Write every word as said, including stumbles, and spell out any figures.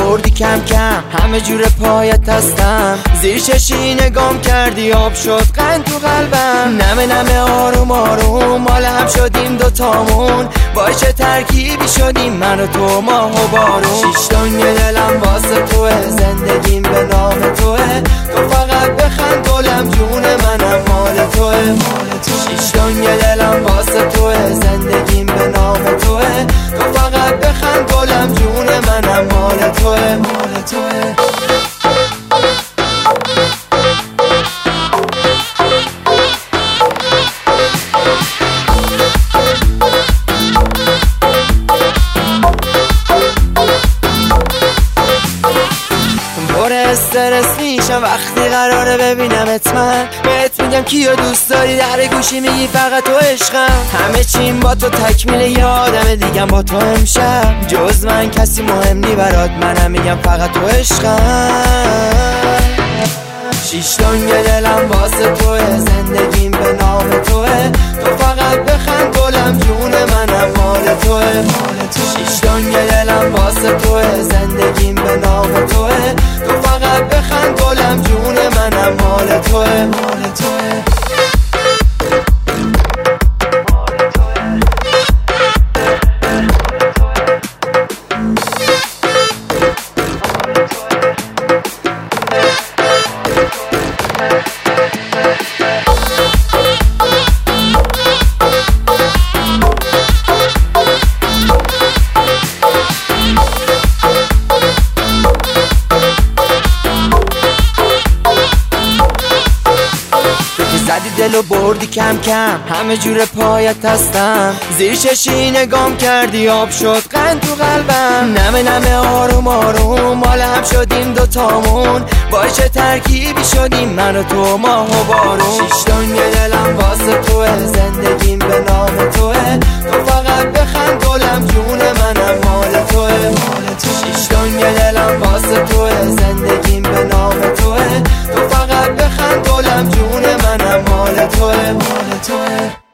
بردی کم کم، همه جور پایت هستم. زیر چشی نگام کردی آب شد قند تو قلبم. نمه نمه آروم آروم مال هم شدیم دوتامون. با چه ترکیبی شدیم من و تو ماه و بارون. شیش دنیا دلم واسه توه، زندگیم به نام توه. تو فقط بخند گلم جون منم مال توه. شیش دنیا دلم واسه توه، زندگیم به نام توه. تو فقط بخند گلم جون منم مال توه مال توه. استرس میشم وقتی قراره ببینمت. من بهت میگم کیو دوست داری، در گوشی میگی فقط تو عشقم. همه چیم با تو تکمیل یه آدم دیگم با تو امشب. جز من کسی مهم نی برات، منم میگم فقط تو عشقم. شیش دنیا دلم واسه توه، زندگیم به نام توه. تو فقط بخند گلم جون منم مال توه. شیش دنیا دلم واسه توه، زندگیم به نام توه. تو فقط بخند گلم جون منم مال توه مال توه. زدی دل و بردی کم کم، همه جور پایت هستم. زیر چشی نگام کردی آب شد قند تو قلبم. نمه نمه آروم آروم مال هم شدیم دوتامون. با چه ترکیبی شدیم من و تو ماه و بارون. شیش دنیا دلم واسه توه، زندگیم به نام توه. تو فقط بخند گلم جون منم مال توه. شیش دنیا دلم واسه توه، زندگیم به نام توه. تو فقط بخند گلم جون منم مال توه مال توه.